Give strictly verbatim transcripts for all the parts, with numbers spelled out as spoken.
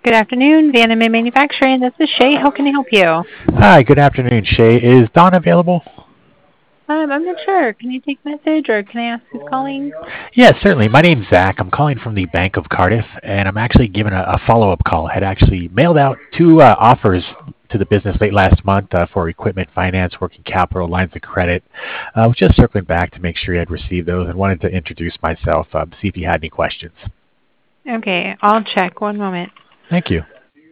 Good afternoon, Vandeman Manufacturing. This is Shay. How can I help you? Hi, good afternoon, Shay. Is Don available? Um, I'm not sure. Can I take message or can I ask who's calling? Yes, certainly. My name's Zach. I'm calling from the Bank of Cardiff, and I'm actually giving a, a follow-up call. I had actually mailed out two uh, offers to the business late last month uh, for equipment finance, working capital, lines of credit. Uh, I was just circling back to make sure you had received those and wanted to introduce myself, uh, see if you had any questions. Okay, I'll check. One moment. Thank you.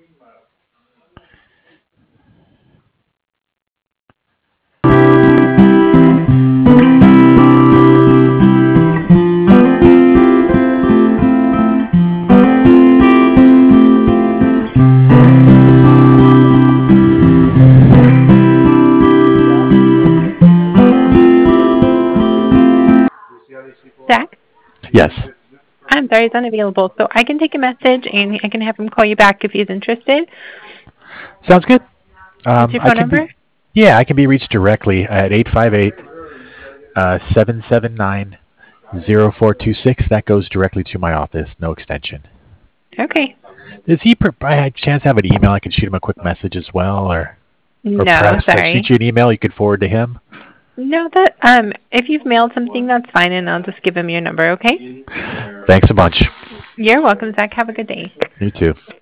Zach? Yes. I'm sorry, he's unavailable. So I can take a message and I can have him call you back if he's interested. Sounds good. What's Um, your I phone can number? be, yeah, I can be reached directly at eight five eight, seven seven nine, zero four two six. That goes directly to my office, no extension. Okay. Does he per- by chance have an email I can shoot him a quick message as well, or or No, perhaps I shoot sorry. you an email you could forward to him? No, that um, if you've mailed something, that's fine, and I'll just give him your number. Okay. Thanks a bunch. You're welcome, Zach. Have a good day. You too.